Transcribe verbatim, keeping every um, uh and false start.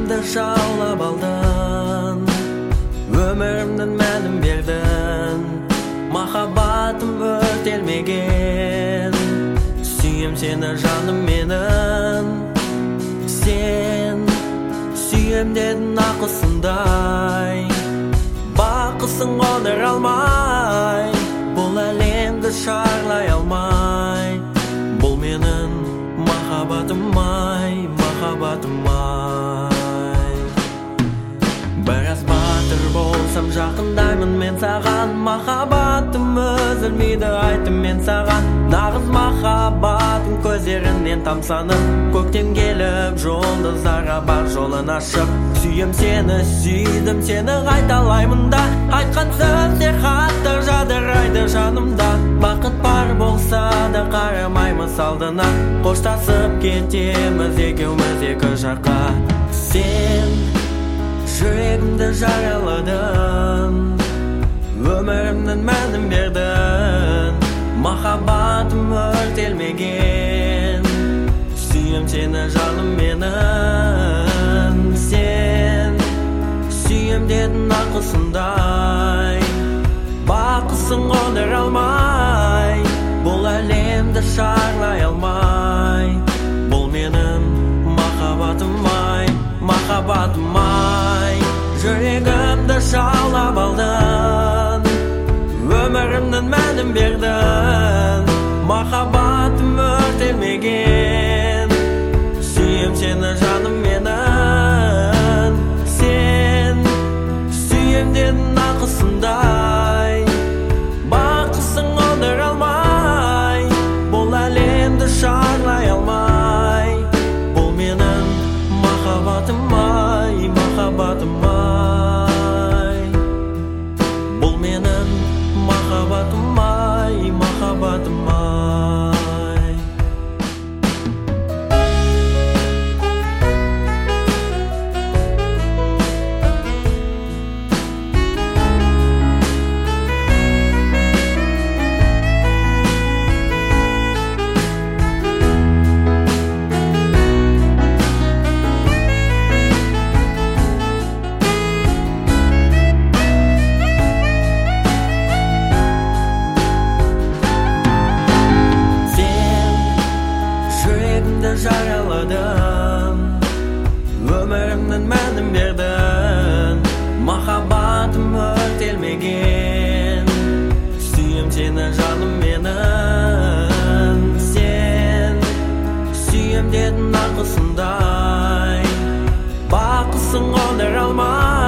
Жүрегімді жаулап алдың, өмірімнің мәнін бердің. Махаббатым өртелмеген, сүйем сені жаным менің. Сен сүйем дедің ақысындай, бақысын қондыра алмай, бұл әлемді шарлай алмай. Бұл менің махаббатым-ай, махаббатым-ай. Біраз батыр болсам жақындаймын мен саған, махаббатым үзілмейді айтым мен саған. Нағыз махаббатым көздерінен тамсанып, көктен келіп жұлдыздарға бар жолын ашып. Сүйем сені, сүйдім сені қайталаймын да, айтқан сөздер хаттар жадырайды жанымда. Бақыт бар болса да қарамаймыз алдына, қоштасып кетеміз екеуміз екі жаққа. Сен жүрегімді жараладың, өмірімнің мәнін бердің. Махаббатым өртелмеген, сүйем сені жаным менің. Сен сүйем дедің ақысындай, бақысын қондыра алмай, бұл әлемді шарлай алмай. Бұл менің махаббатым-ай, махаббатым-ай. Жүрегімді жаулап алдың, өмірімнің мәнін бердің. Махаббатым өртелмеген, сүйем сені жаным менің. Сен сүйем дедің ақысындай, бақысын қондыра алмай, бұл әлемді шарлай алмай. Бұл менің махаббатым-ай, махаббатым-ай. Бұл менің махаббатым-ай, махаббатым-ай. Жараладың, өмірімнің мәнін бердің. Махаббатым өртелмеген, сүйем сені жаным менің. Сен сүйем дедің ақысындай, бақысын қондыра алмай.